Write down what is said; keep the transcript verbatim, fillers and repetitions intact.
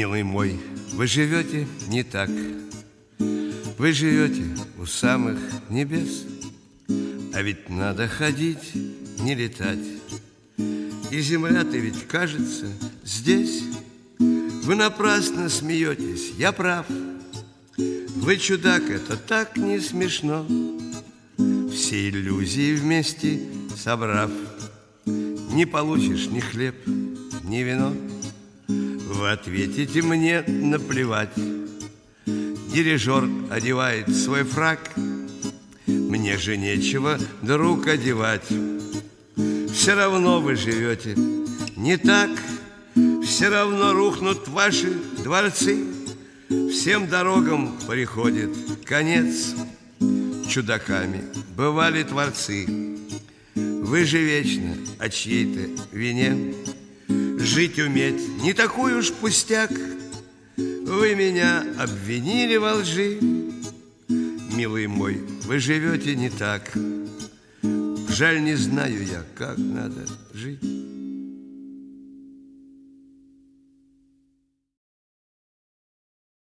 Милый мой, вы живете не так. Вы живете у самых небес. А ведь надо ходить, не летать. И земля-то ведь, кажется, здесь. Вы напрасно смеетесь, я прав. Вы чудак, это так не смешно. Все иллюзии вместе собрав, не получишь ни хлеб, ни вино. Вы ответите мне наплевать. Дирижер одевает свой фрак, мне же нечего до рук одевать. Все равно вы живете не так. Все равно рухнут ваши дворцы. Всем дорогам приходит конец. Чудаками бывали творцы. Вы же вечно о чьей-то вине. Жить уметь не такой уж пустяк. Вы меня обвинили во лжи. Милый мой, вы живете не так. Жаль, не знаю я, как надо жить.